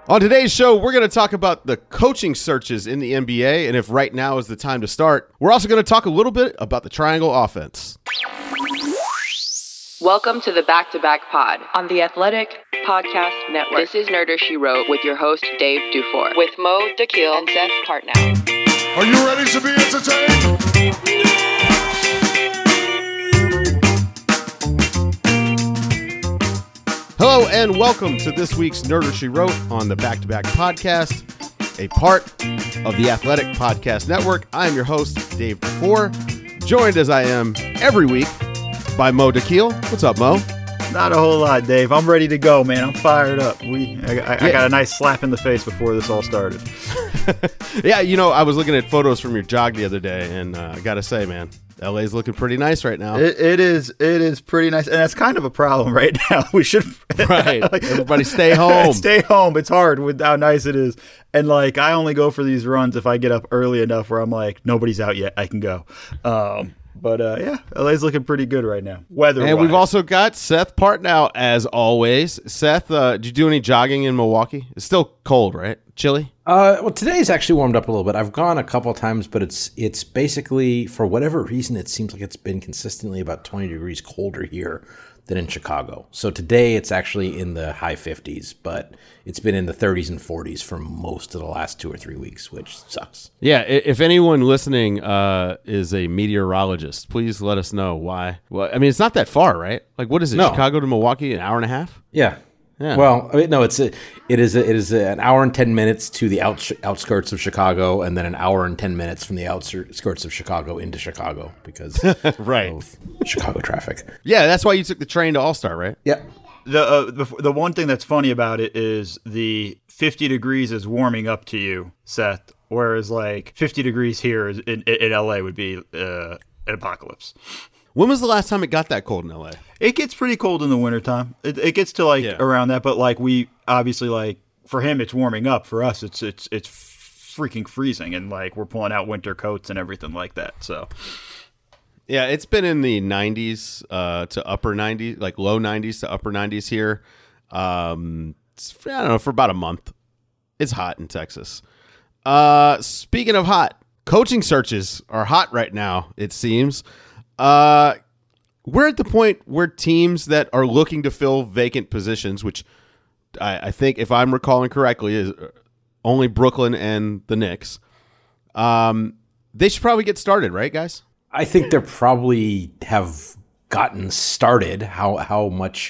On today's show, we're going to talk about the coaching searches in the NBA and if right now is the time to start. We're also going to talk a little bit about the triangle offense. Welcome to the Back-to-Back Pod on the Athletic Podcast Network. This is Nerder She Wrote with your host, Dave Dufour, with Mo Dakhil and Seth Partnow. Are you ready to be entertained? Hello and welcome to this week's Nerder She Wrote on the Back-to-Back Podcast, a part of the Athletic Podcast Network. I am your host, Dave Dufour, joined as I am every week by Mo Dakhil. What's up, Mo? Not a whole lot, Dave. I'm ready to go, man. I'm fired up. I got a nice slap in the face before this all started. Yeah, you know, I was looking at photos from your jog the other day, and I got to say, man, LA's looking pretty nice right now. It is pretty nice, and that's kind of a problem right now. We should right. Everybody stay home. Stay home. It's hard with how nice it is, and like I only go for these runs if I get up early enough where I'm like nobody's out yet. I can go. But yeah, LA's looking pretty good right now, weather-wise. And we've also got Seth Partnow, as always. Seth, did you do any jogging in Milwaukee? It's still cold, right? Chilly? Well, today's actually warmed up a little bit. I've gone a couple of times, but it's basically, for whatever reason, it seems like it's been consistently about 20 degrees colder here than in Chicago. So today it's actually in the high 50s, but it's been in the 30s and 40s for most of the last 2 or 3 weeks, which sucks. Yeah, if anyone listening is a meteorologist, please let us know why. Well, I mean, it's not that far, right? Like, what is it, No. Chicago to Milwaukee, an hour and a half? Yeah. Yeah. Well, I mean, no, it is an hour and 10 minutes to the outskirts of Chicago, and then an hour and 10 minutes from the outskirts of Chicago into Chicago because right. of Chicago traffic. Yeah, that's why you took the train to All-Star, right? Yeah. The one thing that's funny about it is the 50 degrees is warming up to you, Seth, whereas like 50 degrees here in LA would be an apocalypse. When was the last time it got that cold in LA? It gets pretty cold in the wintertime. It gets to around that, but like we obviously like for him it's warming up. For us it's freaking freezing, and like we're pulling out winter coats and everything like that. So yeah, it's been in the 90s to upper 90s, like low 90s to upper 90s here. I don't know, for about a month. It's hot in Texas. Speaking of hot, coaching searches are hot right now, it seems. We're at the point where teams that are looking to fill vacant positions, which I think, if I'm recalling correctly, is only Brooklyn and the Knicks. They should probably get started, right, guys? I think they probably have gotten started. How much,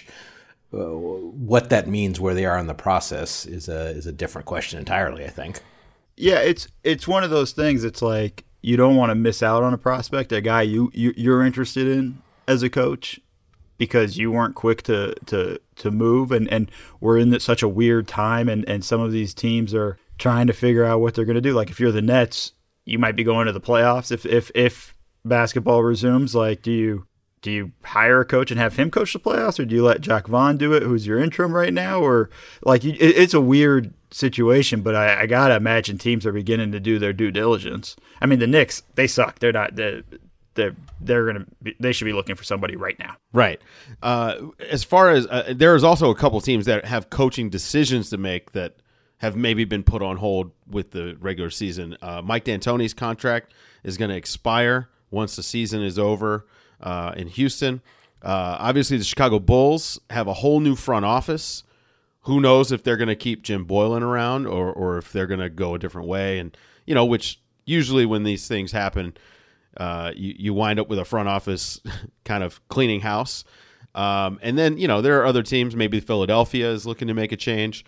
what that means, where they are in the process, is a different question entirely, I think. Yeah, it's one of those things. It's like you don't want to miss out on a prospect, a guy you're interested in as a coach, because you weren't quick to move, and we're in such a weird time, and some of these teams are trying to figure out what they're going to do. Like if you're the Nets, you might be going to the playoffs if basketball resumes. Like do you hire a coach and have him coach the playoffs, or do you let Jacques Vaughn do it, who's your interim right now? Or like it's a weird situation, but I gotta imagine teams are beginning to do their due diligence. I mean, the Knicks, they suck. They're not. They should be looking for somebody right now. Right. As far as there is also a couple teams that have coaching decisions to make that have maybe been put on hold with the regular season. Mike D'Antoni's contract is going to expire once the season is over in Houston. Obviously, the Chicago Bulls have a whole new front office. Who knows if they're going to keep Jim Boylan around or if they're going to go a different way. And, you know, which usually when these things happen, you wind up with a front office kind of cleaning house. And then, you know, there are other teams. Playoffs Philadelphia is looking to make a change.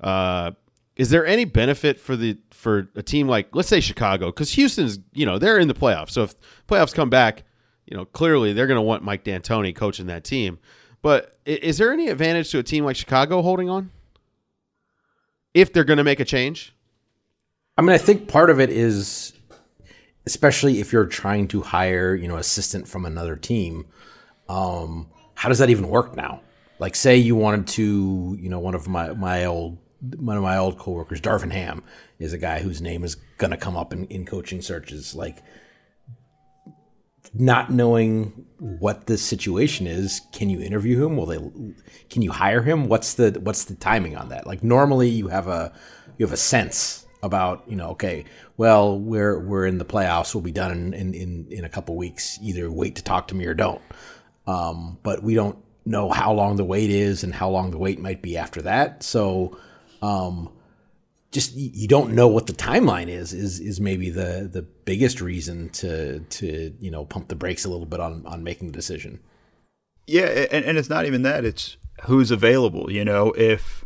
Is there any benefit for a team like, let's say, Chicago? Because Houston's, you know, they're in the playoffs. So if playoffs come back, you know, clearly they're going to want Mike D'Antoni coaching that team. But is there any advantage to a team like Chicago holding on if they're going to make a change? I mean, I think part of it is, especially if you're trying to hire, you know, assistant from another team, how does that even work now? Like, say you wanted to, you know, one of my old coworkers, Darvin Ham, is a guy whose name is going to come up in coaching searches. Like, not knowing what the situation is, can you interview him? Can you hire him? What's the timing on that? Like normally you have a sense about, okay, well, we're in the playoffs, we'll be done in a couple weeks. Either wait to talk to me or don't. But we don't know how long the wait is and how long the wait might be after that. So just you don't know what the timeline is maybe the biggest reason to pump the brakes a little bit on making the decision. Yeah, and it's not even that. It's who's available. If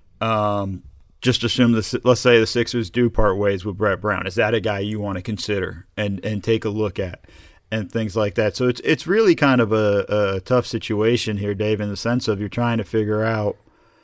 just assume this. Let's say the Sixers do part ways with Brett Brown. Is that a guy you want to consider and take a look at and things like that? So it's really kind of a tough situation here, Dave, in the sense of you're trying to figure out,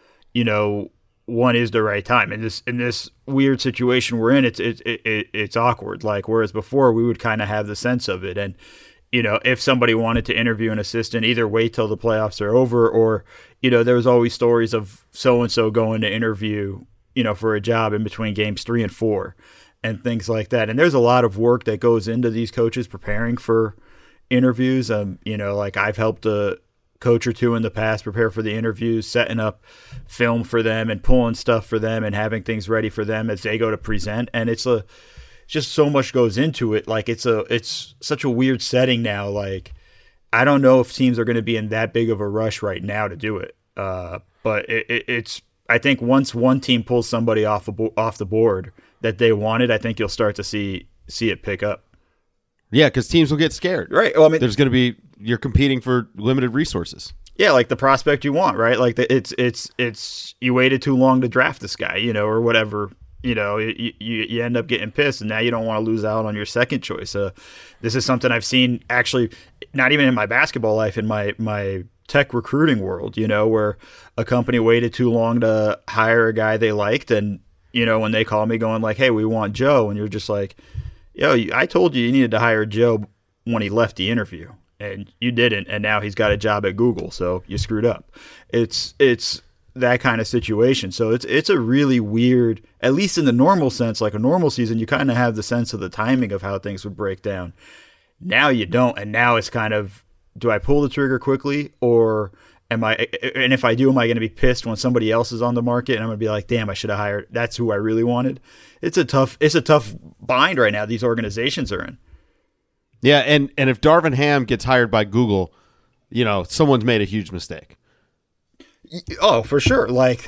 when is the right time. In this weird situation we're in, it's awkward. Like whereas before we would kind of have the sense of it, and if somebody wanted to interview an assistant, either wait till the playoffs are over, or there was always stories of so and so going to interview for a job in between games 3 and 4 and things like that. And there's a lot of work that goes into these coaches preparing for interviews. Like I've helped a coach or two in the past prepare for the interviews, setting up film for them and pulling stuff for them and having things ready for them as they go to present. And it's just so much goes into it. Like it's such a weird setting now. Like I don't know if teams are going to be in that big of a rush right now to do it. But it's I think once one team pulls somebody off the board that they wanted, I think you'll start to see it pick up. Yeah, because teams will get scared. Right. Well, I mean, there's going to be you're competing for limited resources. Yeah, like the prospect you want, right? Like it's you waited too long to draft this guy, or whatever. You end up getting pissed, and now you don't want to lose out on your second choice. This is something I've seen actually, not even in my basketball life, in my tech recruiting world. Where a company waited too long to hire a guy they liked, and when they call me going like, "Hey, we want Joe," and you're just like, "Yo, I told you needed to hire Joe when he left the interview, and you didn't, and now he's got a job at Google, so you screwed up." It's that kind of situation. So it's a really weird, at least in the normal sense, like a normal season, you kind of have the sense of the timing of how things would break down. Now you don't, and now it's kind of, do I pull the trigger quickly, or and if I do, am I going to be pissed when somebody else is on the market and I'm going to be like, damn, I should have hired, that's who I really wanted. It's a tough bind right now these organizations are in. Yeah, and if Darvin Ham gets hired by Google, someone's made a huge mistake. Oh, for sure. Like,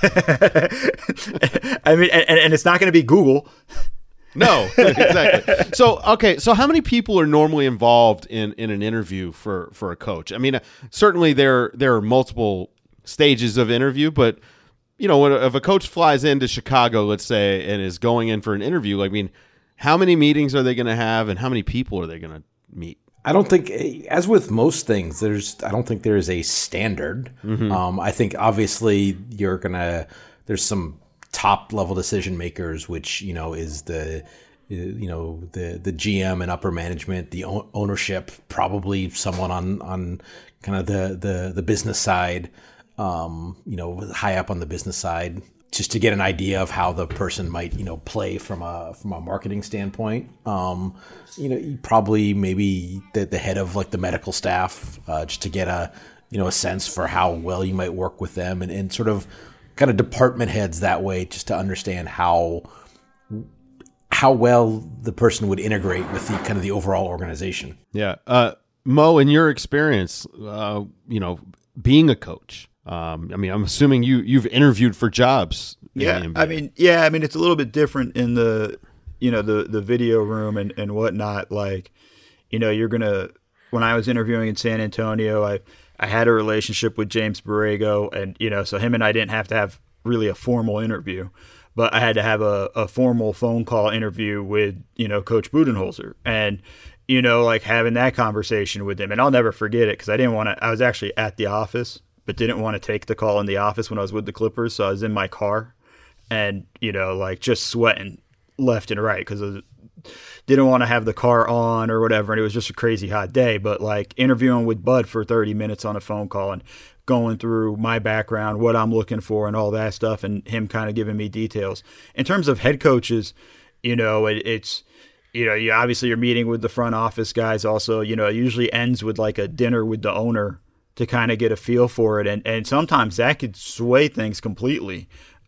I mean, and it's not going to be Google. No, exactly. So how many people are normally involved in an interview for a coach? I mean, certainly there are multiple stages of interview, but if a coach flies into Chicago, let's say, and is going in for an interview, I mean, how many meetings are they going to have, and how many people are they going to meet? I don't think, as with most things, I don't think there is a standard. Mm-hmm. I think obviously there's some top level decision makers, which is the GM and upper management, the ownership, probably someone on kind of the business side, high up on the business side, just to get an idea of how the person might play from a marketing standpoint. Probably maybe the head of like the medical staff, just to get a sense for how well you might work with them, and sort of kind of department heads that way, just to understand how well the person would integrate with the kind of the overall organization. Yeah. Mo, in your experience, being a coach, I'm assuming you've interviewed for jobs. Yeah. I mean, it's a little bit different in the video room and whatnot. Like, when I was interviewing in San Antonio, I had a relationship with James Borrego, and, so him and I didn't have to have really a formal interview, but I had to have a formal phone call interview with, Coach Budenholzer, and, like having that conversation with him. And I'll never forget it, because I was actually at the office, but didn't want to take the call in the office when I was with the Clippers. So I was in my car and, like just sweating left and right, because I didn't want to have the car on or whatever. And it was just a crazy hot day, but like interviewing with Bud for 30 minutes on a phone call and going through my background, what I'm looking for and all that stuff, and him kind of giving me details. In terms of head coaches, it's you're meeting with the front office guys also. It usually ends with like a dinner with the owner to kind of get a feel for it. And sometimes that could sway things completely,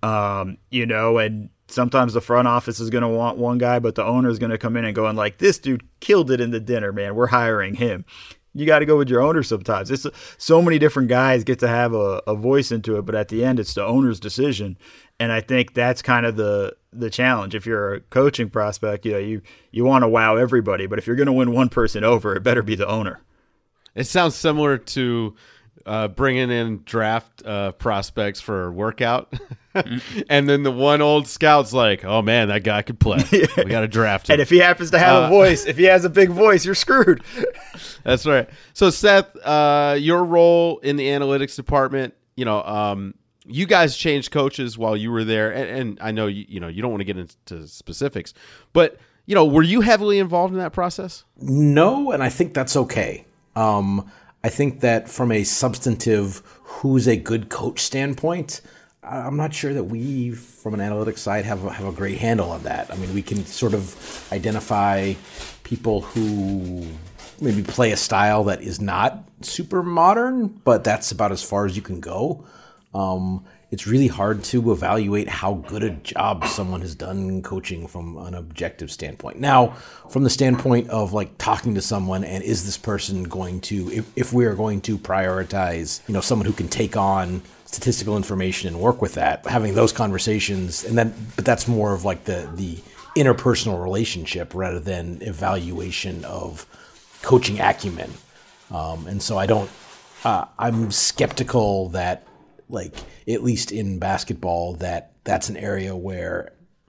and sometimes the front office is going to want one guy, but the owner is going to come in and go, like, this dude killed it in the dinner, man. We're hiring him. You got to go with your owner sometimes. It's so many different guys get to have a voice into it, but at the end, it's the owner's decision. And I think that's kind of the challenge. If you're a coaching prospect, you want to wow everybody, but if you're going to win one person over, it better be the owner. It sounds similar to bringing in draft prospects for a workout. And then the one old scout's like, oh, man, that guy could play. We got to draft him. And if he happens to have a voice, if he has a big voice, you're screwed. That's right. So, Seth, your role in the analytics department, you guys changed coaches while you were there. And I know, you don't want to get into specifics. But, were you heavily involved in that process? No, and I think that's okay. I think that from a substantive who's a good coach standpoint, I'm not sure that we, from an analytics side, have a great handle on that. I mean, we can sort of identify people who maybe play a style that is not super modern, but that's about as far as you can go. It's really hard to evaluate how good a job someone has done coaching from an objective standpoint. Now, from the standpoint of like talking to someone, and is this person going to, if we are going to prioritize, someone who can take on statistical information and work with that, having those conversations, but that's more of like the interpersonal relationship rather than evaluation of coaching acumen. And so I'm skeptical that, like, at least in basketball, that's an area where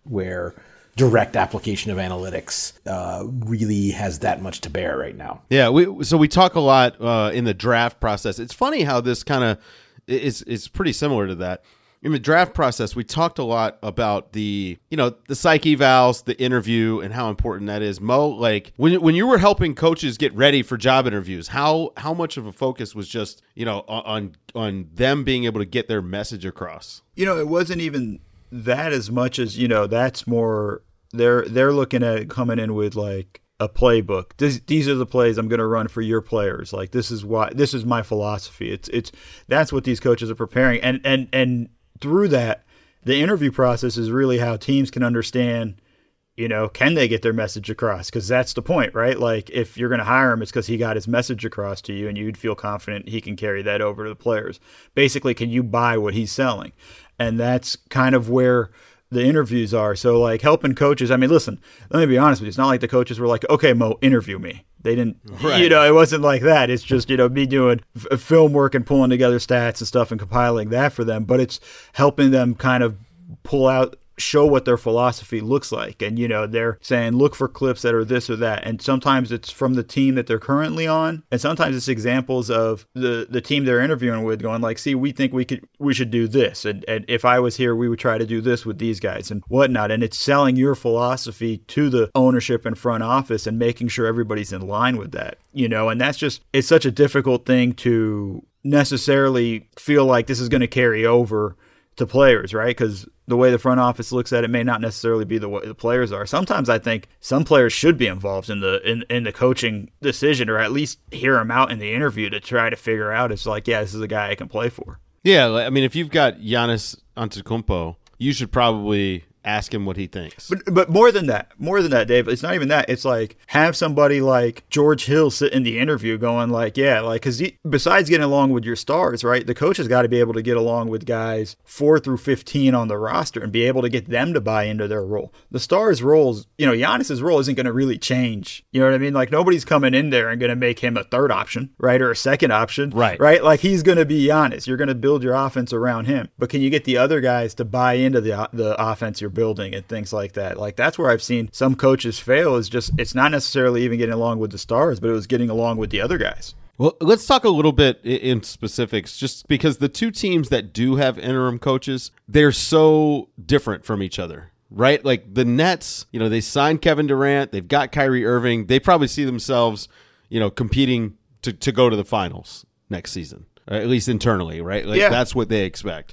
direct application of analytics really has that much to bear right now. Yeah, we talk a lot in the draft process. It's funny how this kind of is pretty similar to that. In the draft process, we talked a lot about the psych evals, the interview, and how important that is. Mo, like when you were helping coaches get ready for job interviews, how much of a focus was just on them being able to get their message across? It wasn't even that as much as that's more they're looking at coming in with like a playbook. These are the plays I'm going to run for your players. Like this is my philosophy. It's that's what these coaches are preparing, and through that, the interview process is really how teams can understand, can they get their message across? Because that's the point, right? Like if you're going to hire him, it's because he got his message across to you and you'd feel confident he can carry that over to the players. Basically, can you buy what he's selling? And that's kind of where the interviews are. So like helping coaches, I mean, listen, let me be honest with you. It's not like the coaches were like, okay, Mo, interview me. They didn't, right. It wasn't like that. It's just, me doing film work and pulling together stats and stuff and compiling that for them. But it's helping them kind of show what their philosophy looks like. And, they're saying, look for clips that are this or that. And sometimes it's from the team that they're currently on. And sometimes it's examples of the team they're interviewing with going like, see, we think we should do this. And if I was here, we would try to do this with these guys and whatnot. And it's selling your philosophy to the ownership and front office and making sure everybody's in line with that, and that's just, it's such a difficult thing to necessarily feel like this is going to carry over to players, right? Because the way the front office looks at it may not necessarily be the way the players are. Sometimes I think some players should be involved in the coaching decision, or at least hear them out in the interview to try to figure out. It's like, yeah, this is a guy I can play for. Yeah, I mean, if you've got Giannis Antetokounmpo, you should probably ask him what he thinks. But more than that, Dave, it's not even that. It's like have somebody like George Hill sit in the interview going like, yeah, like, because besides getting along with your stars, right, the coach has got to be able to get along with guys 4 through 15 on the roster and be able to get them to buy into their role. The stars' roles, Giannis's role isn't going to really change. You know what I mean? Like nobody's coming in there and going to make him a third option, right, or a second option, right? Like he's going to be Giannis. You're going to build your offense around him. But can you get the other guys to buy into the offense you're building and things like that? Like that's where I've seen some coaches fail, is just it's not necessarily even getting along with the stars, but it was getting along with the other guys. Well, let's talk a little bit in specifics, just because the two teams that do have interim coaches, they're so different from each other, right? Like the Nets, they signed Kevin Durant, they've got Kyrie Irving, they probably see themselves, competing to go to the finals next season, at least internally, right? Like that's what they expect.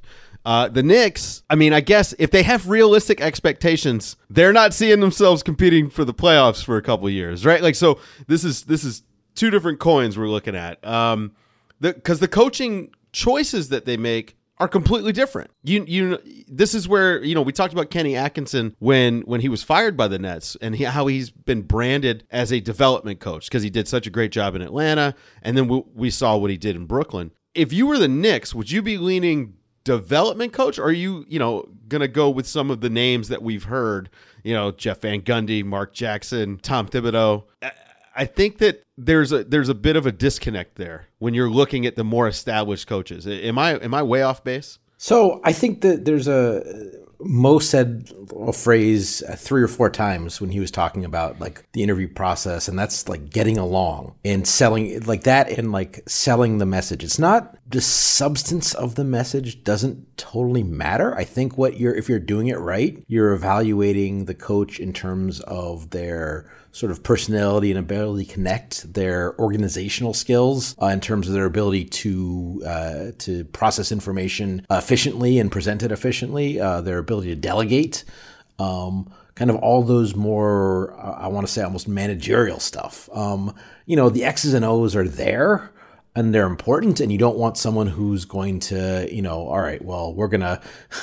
The Knicks, I mean, I guess if they have realistic expectations, they're not seeing themselves competing for the playoffs for a couple of years, right? Like, so this is two different coins we're looking at. Because the coaching choices that they make are completely different. This is where, we talked about Kenny Atkinson when he was fired by the Nets and how he's been branded as a development coach because he did such a great job in Atlanta. And then we saw what he did in Brooklyn. If you were the Knicks, would you be leaning development coach, or are you, going to go with some of the names that we've heard, Jeff Van Gundy, Mark Jackson, Tom Thibodeau? I think that there's a bit of a disconnect there when you're looking at the more established coaches. Am I way off base? So I think that there's Mo said a phrase 3 or 4 times when he was talking about like the interview process, and that's like getting along and selling like that and like selling the message. It's not the substance of the message doesn't totally matter. I think if you're doing it right, you're evaluating the coach in terms of their sort of personality and ability to connect, their organizational skills in terms of their ability to process information efficiently and present it efficiently, their ability to delegate, kind of all those more, I want to say almost managerial stuff. The X's and O's are there and they're important, and you don't want someone who's going to, all right, well, we're gonna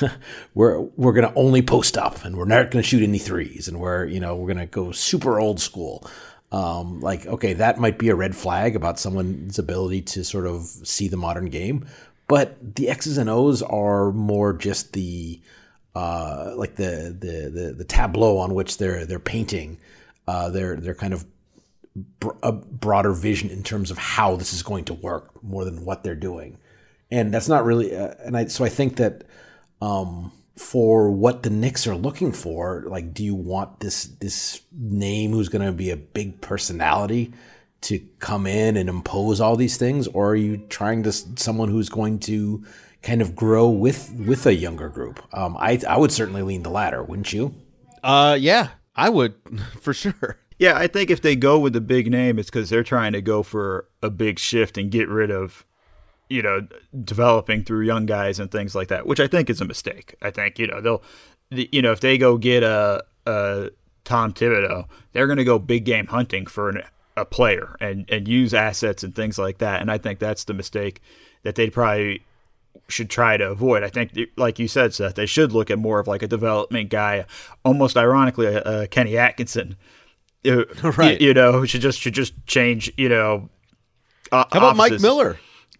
only post up, and we're not gonna shoot any threes, and we're gonna go super old school. Okay, that might be a red flag about someone's ability to sort of see the modern game, but the X's and O's are more just the the tableau on which they're painting, their kind of a broader vision in terms of how this is going to work more than what they're doing. And that's not really, so I think that for what the Knicks are looking for, like, do you want this name who's going to be a big personality to come in and impose all these things, or are you trying to someone who's going to kind of grow with a younger group? I would certainly lean the latter, wouldn't you? Yeah, I would for sure. Yeah, I think if they go with the big name, it's because they're trying to go for a big shift and get rid of, developing through young guys and things like that, which I think is a mistake. I think, they'll, if they go get a Tom Thibodeau, they're going to go big game hunting for a player and use assets and things like that. And I think that's the mistake that they probably should try to avoid. I think, like you said, Seth, they should look at more of like a development guy, almost ironically, Kenny Atkinson. Right. Who should just change, how about offices. Mike Miller?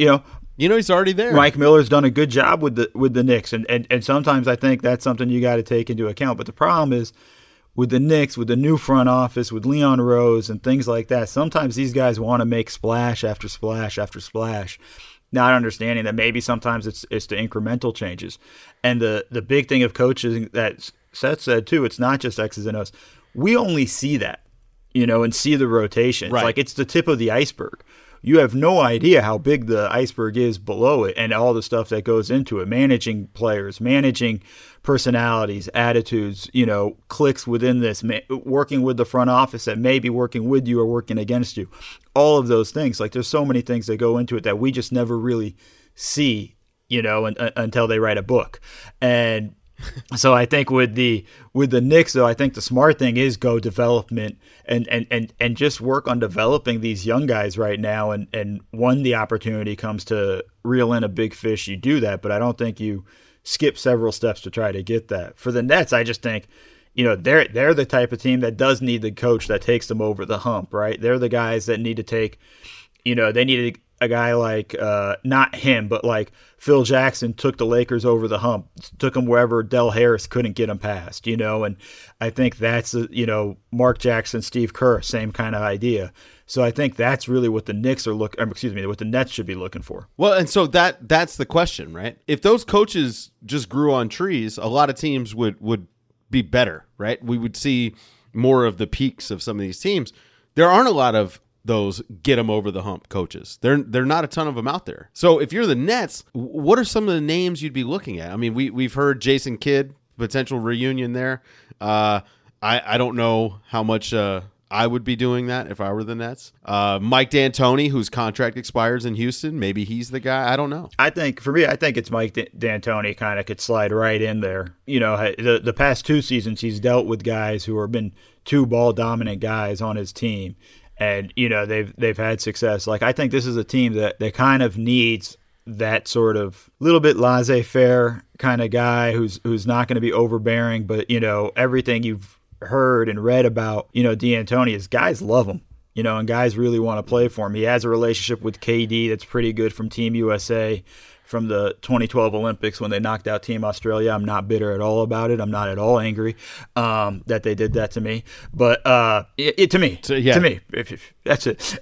He's already there. Mike Miller's done a good job with the Knicks, and sometimes I think that's something you got to take into account. But the problem is with the Knicks, with the new front office, with Leon Rose and things like that, sometimes these guys want to make splash after splash after splash, not understanding that maybe sometimes it's the incremental changes. And the big thing of coaching that Seth said too, it's not just X's and O's. We only see that, and see the rotation. Right. Like it's the tip of the iceberg. You have no idea how big the iceberg is below it and all the stuff that goes into it. Managing players, managing personalities, attitudes, clicks within this, working with the front office that may be working with you or working against you. All of those things. Like there's so many things that go into it that we just never really see, until they write a book. And so I think with the Knicks, though, I think the smart thing is go development and just work on developing these young guys right now. And when the opportunity comes to reel in a big fish, you do that. But I don't think you skip several steps to try to get that. For the Nets, I just think, they're the type of team that does need the coach that takes them over the hump, right? They're the guys that need to take, they need a guy like, not him, but like Phil Jackson took the Lakers over the hump, took them wherever Del Harris couldn't get them past, and I think that's, Mark Jackson, Steve Kerr, same kind of idea. So I think that's really what the Knicks are what the Nets should be looking for. Well, and so that's the question, right? If those coaches just grew on trees, a lot of teams would be better, right? We would see more of the peaks of some of these teams. There aren't a lot of those get them over the hump coaches. They're not a ton of them out there. So if you're the Nets, what are some of the names you'd be looking at? I mean, we've heard Jason Kidd, potential reunion there. I don't know how much I would be doing that if I were the Nets. Mike D'Antoni, whose contract expires in Houston, maybe he's the guy. I don't know. I think it's Mike D'Antoni kind of could slide right in there. You know, the past 2 seasons he's dealt with guys who have been 2 ball dominant guys on his team, and you know they've had success. Like, I think this is a team that kind of needs that sort of little bit laissez-faire kind of guy who's not going to be overbearing, but you know everything you've heard and read about, you know, D'Antoni is guys love him, you know, and guys really want to play for him. He has a relationship with KD that's pretty good from Team USA from the 2012 Olympics when they knocked out Team Australia. I'm not bitter at all about it. I'm not at all angry that they did that to me. But to me, that's it.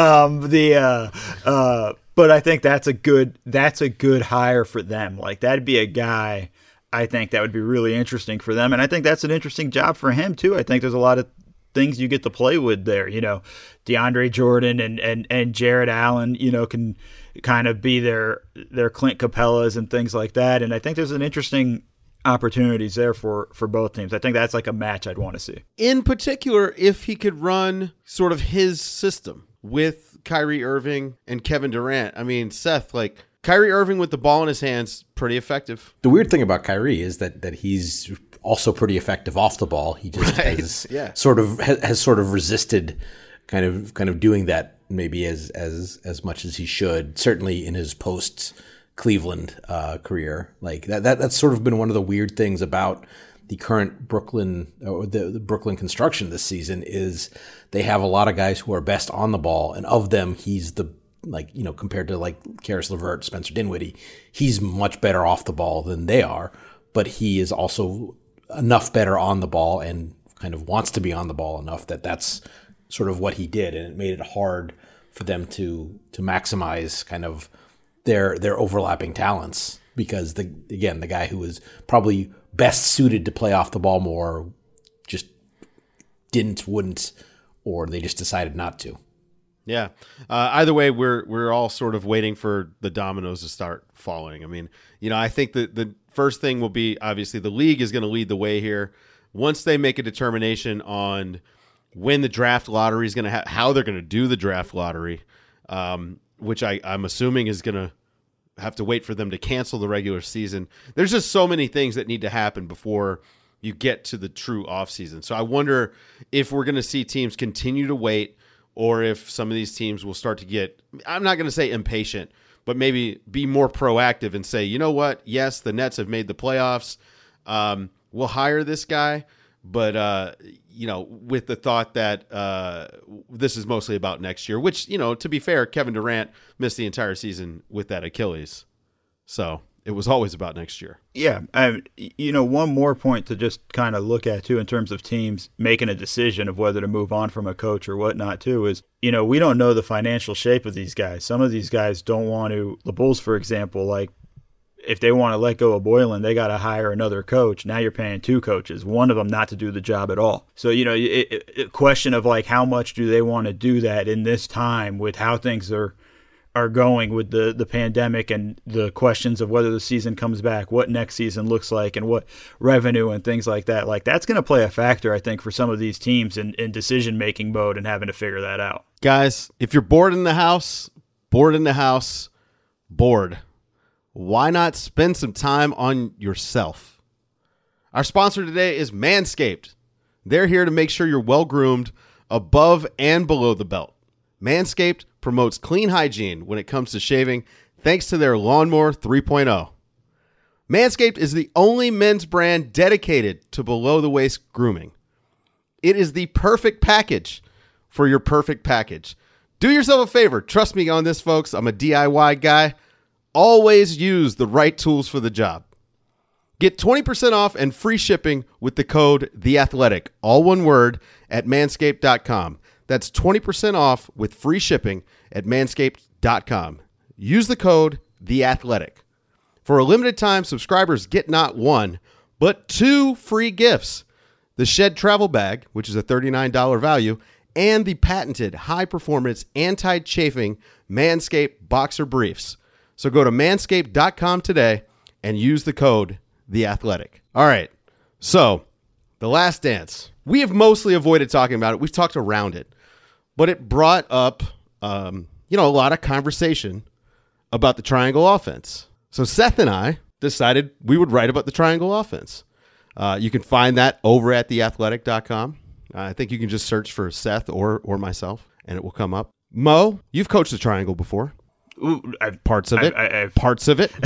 But I think that's a good hire for them. Like, that'd be a guy I think that would be really interesting for them. And I think that's an interesting job for him, too. I think there's a lot of things you get to play with there. You know, DeAndre Jordan and Jared Allen, you know, can kind of be their Clint Capellas and things like that. And I think there's an interesting opportunities there for both teams. I think that's like a match I'd want to see. In particular, if he could run sort of his system with Kyrie Irving and Kevin Durant. I mean, Seth, like, Kyrie Irving with the ball in his hands, pretty effective. The weird thing about Kyrie is that he's also pretty effective off the ball. He just has sort of resisted kind of doing that maybe as much as he should. Certainly in his post Cleveland career, like that's sort of been one of the weird things about the current Brooklyn or the Brooklyn construction this season is they have a lot of guys who are best on the ball, and of them, he's the, like, you know, compared to like Karis LeVert, Spencer Dinwiddie, he's much better off the ball than they are, but he is also enough better on the ball and kind of wants to be on the ball enough that that's sort of what he did, and it made it hard for them to maximize kind of their overlapping talents because the guy who was probably best suited to play off the ball more just wouldn't, or they just decided not to. Yeah. Either way, we're all sort of waiting for the dominoes to start falling. I mean, you know, I think that the first thing will be, obviously, the league is going to lead the way here. Once they make a determination on when the draft lottery is going to how they're going to do the draft lottery, which I'm assuming is going to have to wait for them to cancel the regular season. There's just so many things that need to happen before you get to the true offseason. So I wonder if we're going to see teams continue to wait, or if some of these teams will start to get, I'm not going to say impatient, but maybe be more proactive and say, you know what? Yes, the Nets have made the playoffs. We'll hire this guy, but, you know, with the thought that this is mostly about next year, which, you know, to be fair, Kevin Durant missed the entire season with that Achilles. So it was always about next year. Yeah. You know, one more point to just kind of look at, too, in terms of teams making a decision of whether to move on from a coach or whatnot, too, is, you know, we don't know the financial shape of these guys. Some of these guys don't want to, the Bulls, for example, like, if they want to let go of Boylen, they got to hire another coach. Now you're paying 2 coaches, one of them not to do the job at all. So, you know, a question of, like, how much do they want to do that in this time with how things are going with the pandemic and the questions of whether the season comes back, what next season looks like, and what revenue and things like that. Like, that's going to play a factor, I think, for some of these teams in decision-making mode and having to figure that out. Guys, if you're bored in the house, why not spend some time on yourself? Our sponsor today is Manscaped. They're here to make sure you're well-groomed above and below the belt. Manscaped promotes clean hygiene when it comes to shaving thanks to their Lawnmower 3.0. Manscaped is the only men's brand dedicated to below-the-waist grooming. It is the perfect package for your perfect package. Do yourself a favor. Trust me on this, folks. I'm a DIY guy. Always use the right tools for the job. Get 20% off and free shipping with the code THEATHLETIC, all one word, at manscaped.com. That's 20% off with free shipping at manscaped.com. Use the code THEATHLETIC. For a limited time, subscribers get not 1, but 2 free gifts. The Shed Travel Bag, which is a $39 value, and the patented high-performance anti-chafing Manscaped Boxer Briefs. So go to manscaped.com today and use the code THEATHLETIC. All right, so The Last Dance. We have mostly avoided talking about it. We've talked around it, but it brought up, a lot of conversation about the triangle offense. So Seth and I decided we would write about the triangle offense. You can find that over at theathletic.com. I think you can just search for Seth or myself, and it will come up. Mo, you've coached the triangle before. Ooh, Parts of it. Parts of it.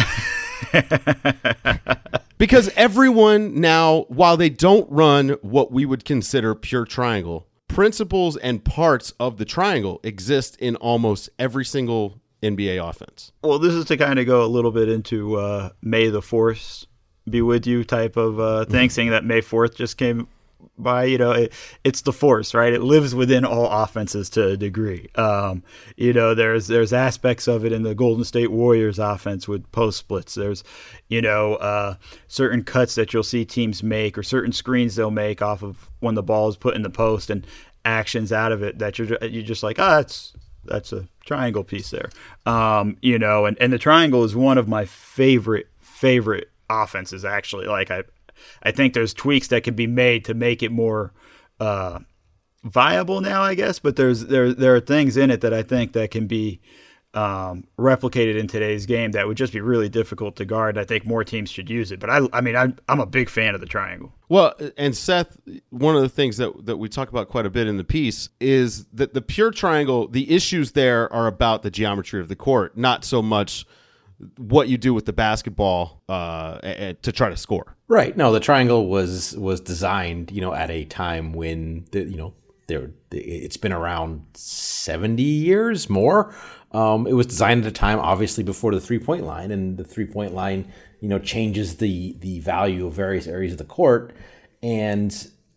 Because everyone now, while they don't run what we would consider pure triangle, principles and parts of the triangle exist in almost every single NBA offense. Well, this is to kind of go a little bit into May the 4th be with you type of thing, saying that May 4th just came by. It's the force, right? It lives within all offenses to a degree. There's aspects of it in the Golden State Warriors offense with post splits. There's certain cuts that you'll see teams make, or certain screens they'll make off of when the ball is put in the post, and actions out of it that you're just like, that's a triangle piece there. And the triangle is one of my favorite offenses, actually. Like I think there's tweaks that can be made to make it more viable now, I guess. But there are things in it that I think that can be replicated in today's game that would just be really difficult to guard. I think more teams should use it. But I'm a big fan of the triangle. Well, and Seth, one of the things that we talk about quite a bit in the piece is that the pure triangle, the issues there are about the geometry of the court, not so much what you do with the basketball to try to score. Right. No, the triangle was designed, at a time when it's been around 70 years more. It was designed at a time, obviously, before the 3-point line, and the 3-point line, changes the value of various areas of the court, and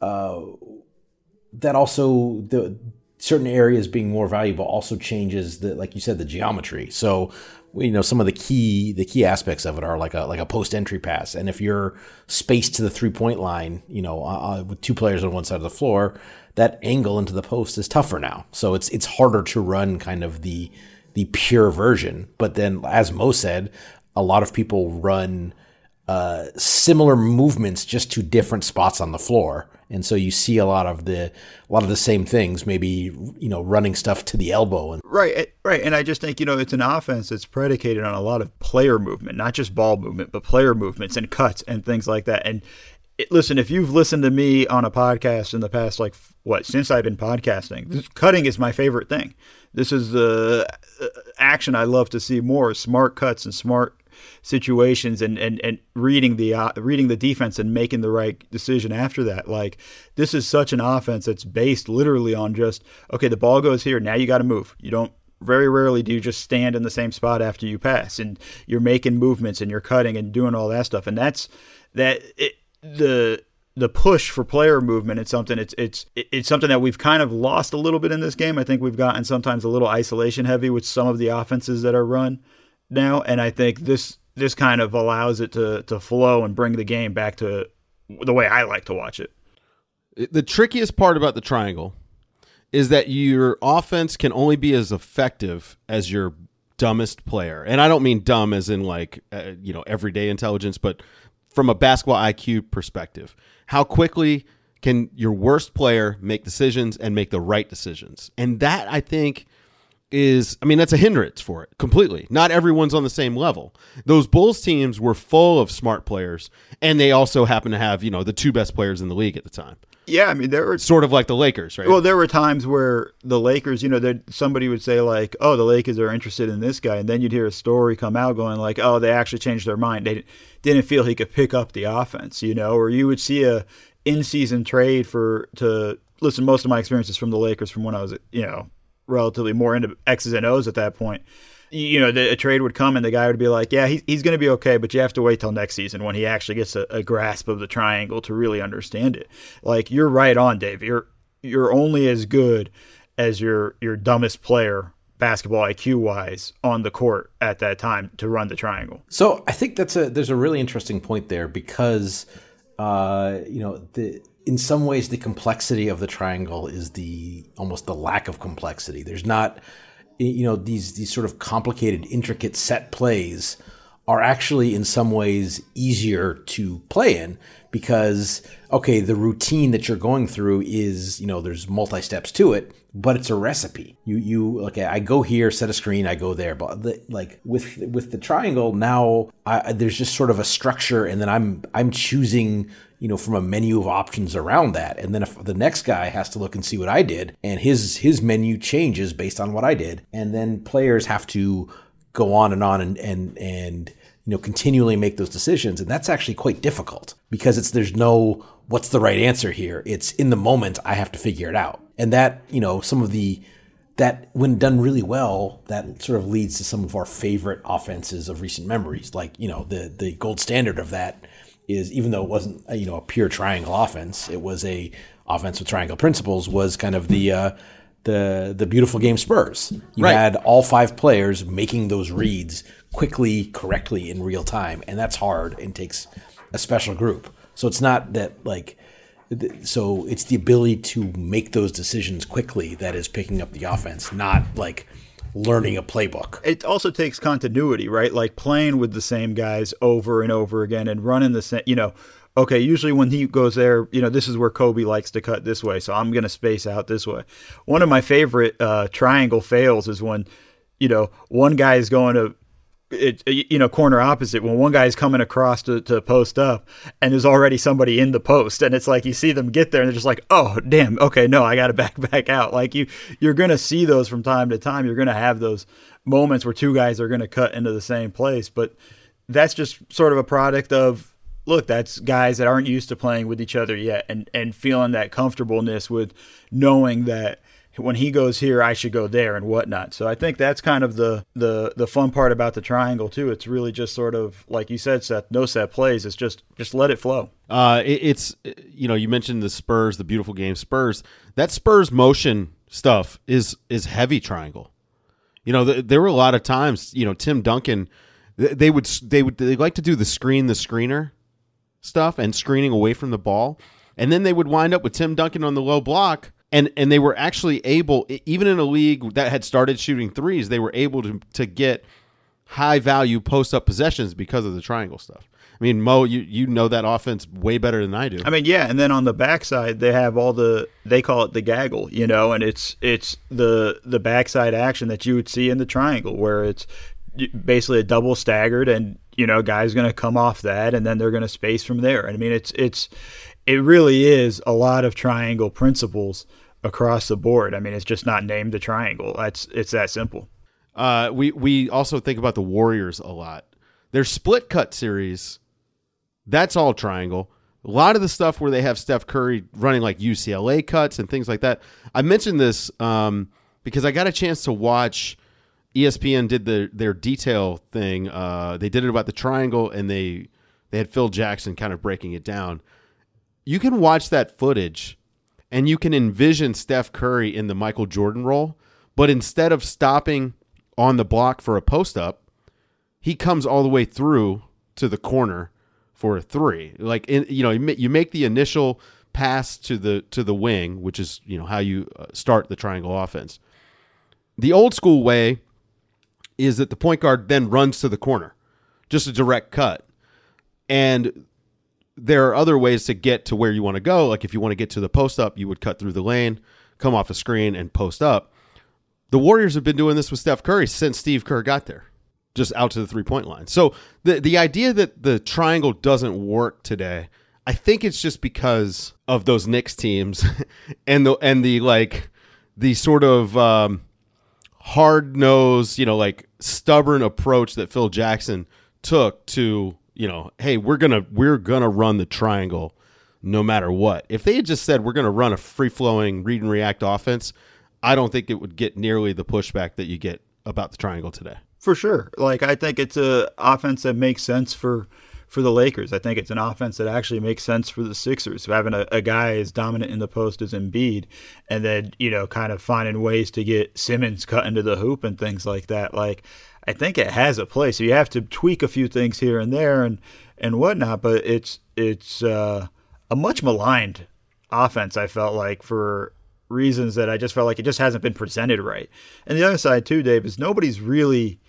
that also the certain areas being more valuable also changes like you said, the geometry. So some of the key aspects of it are like a post entry pass, and if you're spaced to the 3-point line, with two players on one side of the floor, that angle into the post is tougher now. So it's harder to run kind of the pure version. But then, as Mo said, a lot of people run similar movements just to different spots on the floor. And so you see a lot of the same things, maybe, running stuff to the elbow. And Right. And I just think, it's an offense that's predicated on a lot of player movement, not just ball movement, but player movements and cuts and things like that. And listen, if you've listened to me on a podcast in the past, since I've been podcasting, cutting is my favorite thing. This is the action I love to see more, smart cuts and smart situations, and reading the defense and making the right decision after that. Like, this is such an offense that's based literally on just, okay, the ball goes here, now you got to move. Very rarely do you just stand in the same spot after you pass, and you're making movements and you're cutting and doing all that stuff. And the push for player movement, it's something that we've kind of lost a little bit in this game. I think we've gotten sometimes a little isolation heavy with some of the offenses that are run now, and I think this kind of allows it to flow and bring the game back to the way I like to watch it. The trickiest part about the triangle is that your offense can only be as effective as your dumbest player. And I don't mean dumb as in everyday intelligence, but from a basketball IQ perspective. How quickly can your worst player make decisions and make the right decisions? And that, I think, that's a hindrance for it completely. Not everyone's on the same level. Those Bulls teams were full of smart players, and they also happen to have, the two best players in the league at the time. Yeah, there were sort of like the Lakers, right? Well, there were times where the Lakers, somebody would say like, "Oh, the Lakers are interested in this guy," and then you'd hear a story come out going like, "Oh, they actually changed their mind. They didn't feel he could pick up the offense," or you would see a in-season trade listen. Most of my experiences from the Lakers from when I was, relatively more into X's and O's at that point. A trade would come and the guy would be like, yeah, he's going to be okay, but you have to wait till next season when he actually gets a grasp of the triangle to really understand it. Like, you're right on, Dave. You're only as good as your dumbest player, basketball IQ wise, on the court at that time to run the triangle. So I think there's a really interesting point there, because in some ways the complexity of the triangle is almost the lack of complexity. There's not these sort of complicated, intricate set plays are actually in some ways easier to play in because, okay, the routine that you're going through is, there's multi-steps to it, but it's a recipe. Okay, I go here, set a screen, I go there. But with the triangle, now there's just sort of a structure, and then I'm choosing, from a menu of options around that. And then if the next guy has to look and see what I did, and his menu changes based on what I did, and then players have to go on and continually make those decisions. And that's actually quite difficult because there's no, what's the right answer here? It's in the moment, I have to figure it out. And that, that when done really well, that sort of leads to some of our favorite offenses of recent memories. Like, the gold standard of that is, even though it wasn't, a pure triangle offense, it was a offense with triangle principles, was kind of the beautiful game Spurs. You had all 5 players making those reads quickly, correctly in real time, and that's hard and takes a special group. So it's not that so it's the ability to make those decisions quickly that is picking up the offense, not like learning a playbook. It also takes continuity, right? Like playing with the same guys over and over again and running the same, okay, usually when he goes there, this is where Kobe likes to cut this way, so I'm going to space out this way. One of my favorite triangle fails is when, one guy is going to, corner opposite, when one guy is coming across to post up and there's already somebody in the post, and it's like you see them get there and they're just like, oh, damn, okay, no, I got to back out. Like you're going to see those from time to time. You're going to have those moments where 2 guys are going to cut into the same place, but that's just sort of a product of, look, that's guys that aren't used to playing with each other yet and feeling that comfortableness with knowing that when he goes here, I should go there and whatnot. So I think that's kind of the fun part about the triangle too. It's really just sort of, like you said, Seth, no set plays. It's just let it flow. It's you mentioned the Spurs, the beautiful game Spurs. That Spurs motion stuff is heavy triangle. There were a lot of times, Tim Duncan, they like to do the screener stuff and screening away from the ball, and then they would wind up with Tim Duncan on the low block, and they were actually able, even in a league that had started shooting threes, they were able to get high value post up possessions because of the triangle stuff. I mean, Mo, you know that offense way better than I do. I mean, yeah, and then on the backside they have they call it the gaggle, and it's the backside action that you would see in the triangle where it's basically a double staggered, and guys going to come off that, and then they're going to space from there. I mean, it really is a lot of triangle principles across the board. I mean, it's just not named the triangle. It's that simple. We also think about the Warriors a lot. Their split cut series, that's all triangle. A lot of the stuff where they have Steph Curry running like UCLA cuts and things like that. I mentioned this because I got a chance to watch. ESPN did their detail thing. They did it about the triangle, and they had Phil Jackson kind of breaking it down. You can watch that footage, and you can envision Steph Curry in the Michael Jordan role, but instead of stopping on the block for a post-up, he comes all the way through to the corner for a 3. Like, you make the initial pass to the wing, which is how you start the triangle offense. The old school way is that the point guard then runs to the corner, just a direct cut. And there are other ways to get to where you want to go. Like if you want to get to the post up, you would cut through the lane, come off a screen, and post up. The Warriors have been doing this with Steph Curry since Steve Kerr got there, just out to the 3-point line. So the idea that the triangle doesn't work today, I think it's just because of those Knicks teams and the sort of hard-nosed, stubborn approach that Phil Jackson took to, hey, we're gonna run the triangle no matter what. If they had just said we're gonna run a free-flowing read and react offense, I don't think it would get nearly the pushback that you get about the triangle today. For sure. I think it's an offense that makes sense for the Lakers. I think it's an offense that actually makes sense for the Sixers, having a guy as dominant in the post as Embiid, and then, kind of finding ways to get Simmons cut into the hoop and things like that. I think it has a place. So you have to tweak a few things here and there and whatnot, but it's a much maligned offense, I felt like, for reasons that I just felt like it just hasn't been presented right. And the other side too, Dave, is nobody's really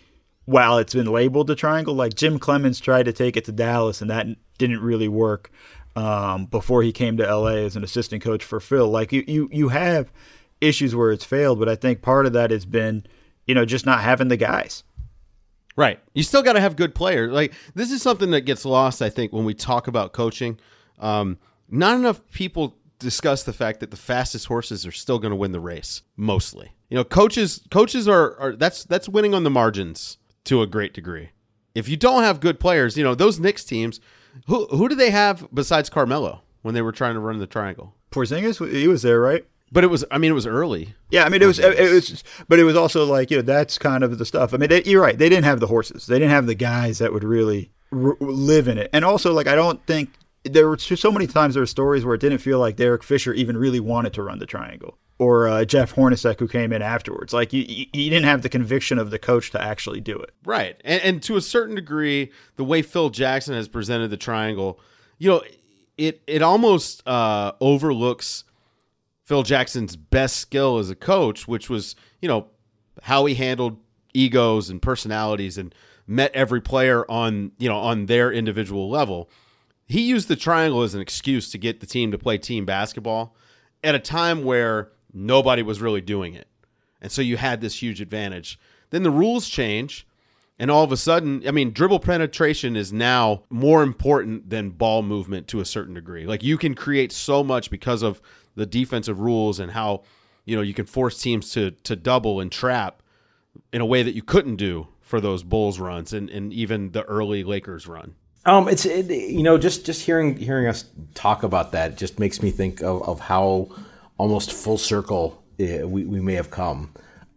while it's been labeled the triangle, like Jim Clemens tried to take it to Dallas, and that didn't really work before he came to LA as an assistant coach for Phil. Like you have issues where it's failed, but I think part of that has been, just not having the guys. Right. You still got to have good players. Like, this is something that gets lost, I think, when we talk about coaching. Not enough people discuss the fact that the fastest horses are still going to win the race, mostly. Coaches are that's winning on the margins to a great degree. If you don't have good players, those Knicks teams, who do they have besides Carmelo when they were trying to run the triangle? Porzingis, he was there, right? But it was early. Yeah, I mean, it was, but it was also like, that's kind of the stuff. I mean, you're right. They didn't have the horses. They didn't have the guys that would really live in it. And also, like, I don't think there were so many times there were stories where it didn't feel like Derek Fisher even really wanted to run the triangle, or Jeff Hornacek, who came in afterwards. Like, he didn't have the conviction of the coach to actually do it. Right. And to a certain degree, the way Phil Jackson has presented the triangle, it almost overlooks Phil Jackson's best skill as a coach, which was, how he handled egos and personalities and met every player on their individual level. He used the triangle as an excuse to get the team to play team basketball at a time where nobody was really doing it. And so you had this huge advantage. Then the rules change, and all of a sudden, dribble penetration is now more important than ball movement to a certain degree. Like, you can create so much because of the defensive rules and how, you can force teams to double and trap in a way that you couldn't do for those Bulls runs and even the early Lakers run. Just hearing us talk about that just makes me think of how almost full circle we may have come.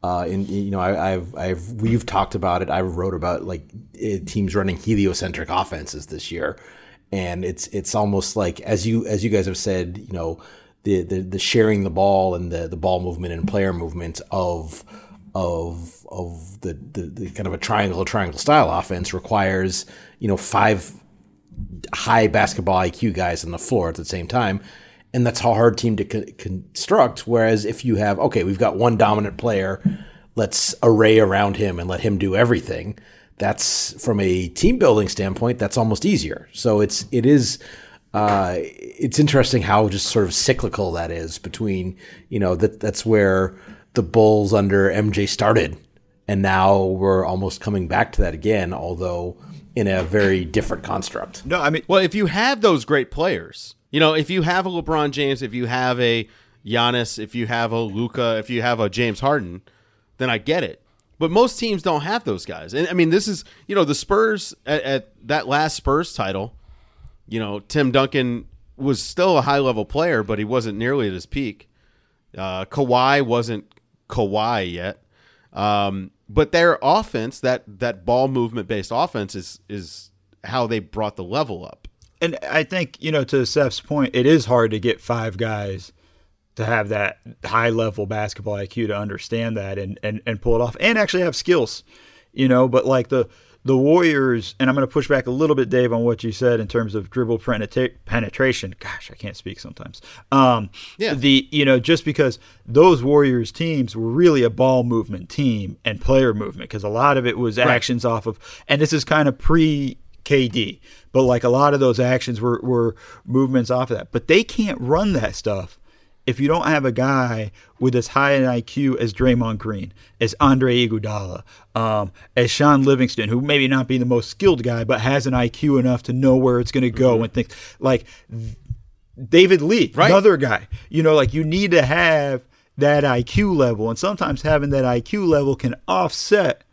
We've talked about it. I wrote about teams running heliocentric offenses this year, and it's almost like as you guys have said, the sharing the ball and the ball movement and player movement of the kind of a triangle style offense requires 5 high basketball IQ guys on the floor at the same time, and that's a hard team to construct. Whereas if you have we've got one dominant player, let's array around him and let him do everything. That's, from a team building standpoint, that's almost easier. So it's interesting how just sort of cyclical that is between, that's where the Bulls under MJ started. And now we're almost coming back to that again, although in a very different construct. No, well, if you have those great players, if you have a LeBron James, if you have a Giannis, if you have a Luka, if you have a James Harden, then I get it. But most teams don't have those guys. And this is, the Spurs at that last Spurs title, Tim Duncan was still a high-level player, but he wasn't nearly at his peak. Kawhi wasn't Kawhi yet. But their offense, that ball movement-based offense is how they brought the level up. And I think, to Seth's point, it is hard to get 5 guys to have that high-level basketball IQ to understand that and pull it off and actually have skills, But like the Warriors, and I'm going to push back a little bit, Dave, on what you said in terms of dribble penetration. Gosh, I can't speak sometimes. Just because those Warriors teams were really a ball movement team and player movement, because a lot of it was actions off of, and this is kind of pre-KD, but like a lot of those actions were movements off of that. But they can't run that stuff if you don't have a guy with as high an IQ as Draymond Green, as Andre Iguodala, as Sean Livingston, who maybe not be the most skilled guy, but has an IQ enough to know where it's going to go and things like David Lee, another guy. You need to have that IQ level, and sometimes having that IQ level can offset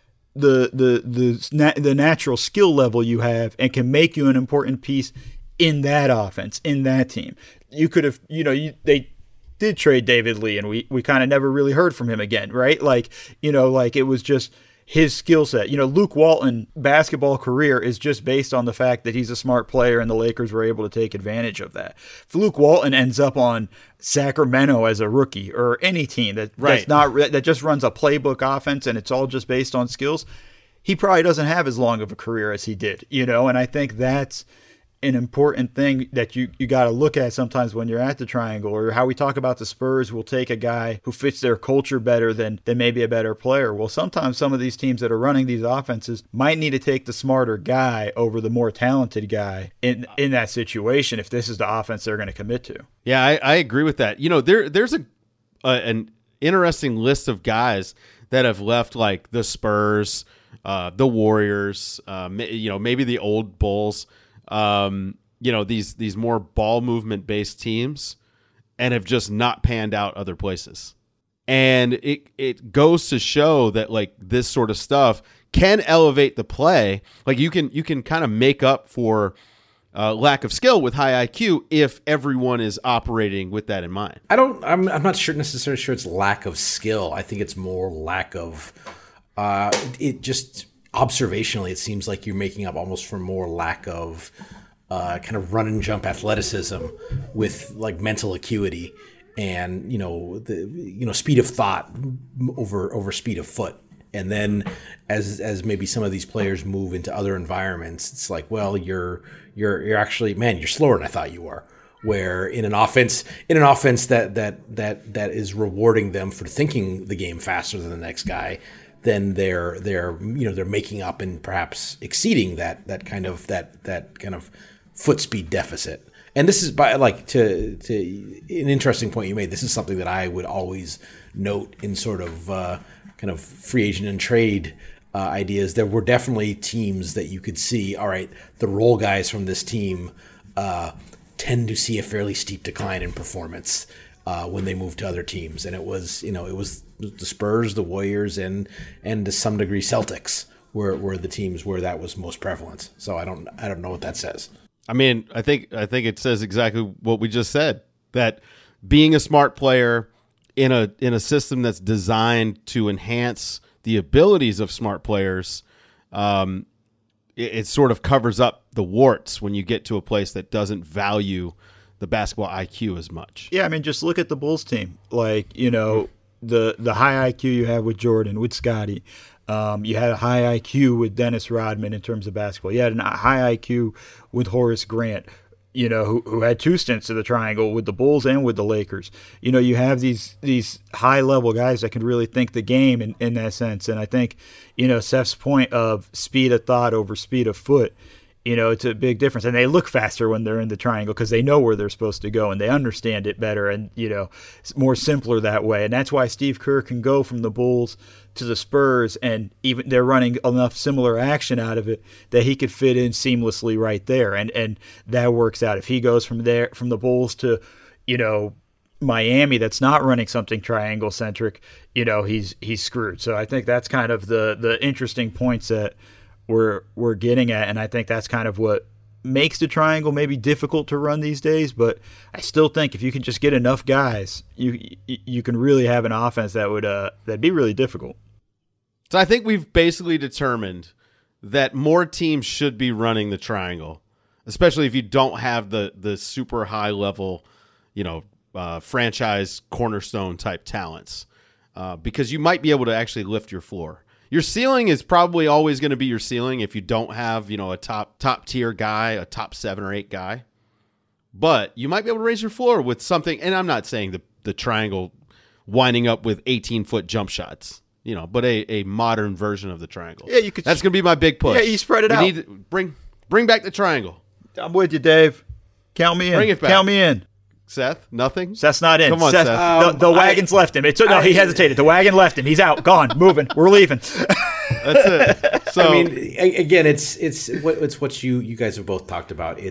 the natural skill level you have and can make you an important piece in that offense, in that team. You could have, they did trade David Lee, and we kind of never really heard from him again, right? It was just his skill set. Luke Walton basketball career is just based on the fact that he's a smart player, and the Lakers were able to take advantage of that. If Luke Walton ends up on Sacramento as a rookie, or any team that just runs a playbook offense and it's all just based on skills, he probably doesn't have as long of a career as he did, And I think that's an important thing that you got to look at sometimes when you're at the triangle, or how we talk about the Spurs will take a guy who fits their culture better than maybe a better player. Well, sometimes some of these teams that are running these offenses might need to take the smarter guy over the more talented guy in that situation if this is the offense they're going to commit to. Yeah, I agree with that. There's an interesting list of guys that have left, like the Spurs, the Warriors, maybe the old Bulls, these more ball movement based teams, and have just not panned out other places. And it goes to show that like this sort of stuff can elevate the play. Like you can kind of make up for lack of skill with high IQ if everyone is operating with that in mind. I'm not necessarily sure it's lack of skill. I think it's more lack of it just observationally. It seems like you're making up almost for more lack of kind of run and jump athleticism with like mental acuity and speed of thought over speed of foot. And then as maybe some of these players move into other environments, it's like, well, you're actually, man, you're slower than I thought you were. Where in an offense that is rewarding them for thinking the game faster than the next guy, then they're making up and perhaps exceeding that kind of foot speed deficit. And this is by to an interesting point you made. This is something that I would always note in sort of kind of free agent and trade ideas. There were definitely teams that you could see, all right, the role guys from this team tend to see a fairly steep decline in performance when they move to other teams. And it was the Spurs, the Warriors, and to some degree Celtics were the teams where that was most prevalent. So I don't know what that says. I mean, I think it says exactly what we just said, that being a smart player in a system that's designed to enhance the abilities of smart players, it sort of covers up the warts when you get to a place that doesn't value the basketball IQ as much. Yeah, I mean, just look at the Bulls team. Like, the high IQ you have with Jordan, with Scottie. You had a high IQ with Dennis Rodman in terms of basketball. You had a high IQ with Horace Grant, who had two stints of the triangle with the Bulls and with the Lakers. You have these high-level guys that can really think the game in that sense. And I think, Seth's point of speed of thought over speed of foot, it's a big difference. And they look faster when they're in the triangle because they know where they're supposed to go and they understand it better, and, it's more simpler that way. And that's why Steve Kerr can go from the Bulls to the Spurs, and even they're running enough similar action out of it that he could fit in seamlessly right there. And that works out. If he goes from the Bulls to, Miami, that's not running something triangle centric, he's screwed. So I think that's kind of the interesting points that we're getting at, and I think that's kind of what makes the triangle maybe difficult to run these days. But I still think if you can just get enough guys, you can really have an offense that'd be really difficult. So I think we've basically determined that more teams should be running the triangle, especially if you don't have the super high level, franchise cornerstone type talents, because you might be able to actually lift your floor. Your ceiling is probably always going to be your ceiling if you don't have, a top tier guy, a top 7 or 8 guy. But you might be able to raise your floor with something, and I'm not saying the triangle winding up with 18-foot jump shots, but a modern version of the triangle. Yeah, you could. That's going to be my big push. Yeah, you spread it out. Need to bring back the triangle. I'm with you, Dave. Count me in. Bring it back. Count me in. Seth, nothing? Seth's not in. Come on, Seth. The wagon's left him. He hesitated. The wagon left him. He's out. Gone. Moving. We're leaving. That's it. So I mean, again, it's what you guys have both talked about.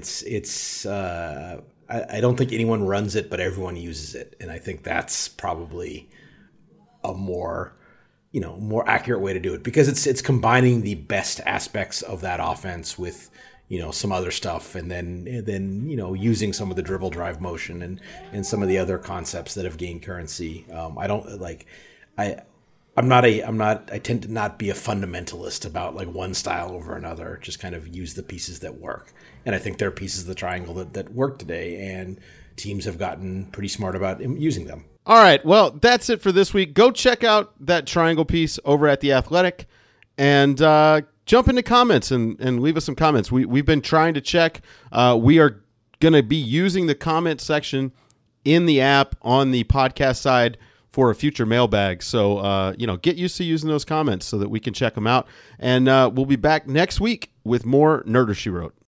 I don't think anyone runs it, but everyone uses it, and I think that's probably a more accurate way to do it, because it's combining the best aspects of that offense with some other stuff, and then using some of the dribble drive motion and some of the other concepts that have gained currency. I tend to not be a fundamentalist about like one style over another. Just kind of use the pieces that work. And I think there are pieces of the triangle that work today, and teams have gotten pretty smart about using them. All right, well, that's it for this week. Go check out that triangle piece over at The Athletic, and jump into comments and leave us some comments. We've been trying to check. We are going to be using the comment section in the app on the podcast side for a future mailbag. So, get used to using those comments so that we can check them out. And we'll be back next week with more Nerder She Wrote.